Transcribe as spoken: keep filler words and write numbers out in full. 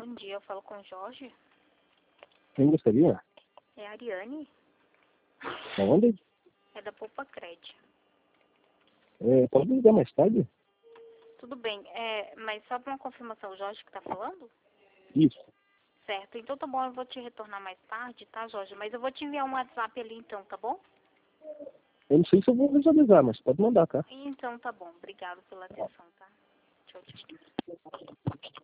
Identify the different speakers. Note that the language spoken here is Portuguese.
Speaker 1: Bom dia, eu falo com o Jorge.
Speaker 2: Quem gostaria?
Speaker 1: É a Ariane.
Speaker 2: Da onde?
Speaker 1: É da Poupa Cred.
Speaker 2: É, pode me ligar mais tarde?
Speaker 1: Tudo bem, é, mas só para uma confirmação, o Jorge que tá falando?
Speaker 2: Isso.
Speaker 1: Certo, então tá bom, eu vou te retornar mais tarde, tá, Jorge? Mas eu vou te enviar um WhatsApp ali então, tá bom?
Speaker 2: Eu não sei se eu vou visualizar, mas pode mandar, tá?
Speaker 1: Então tá bom, obrigado pela atenção, tá? Tchau, tchau.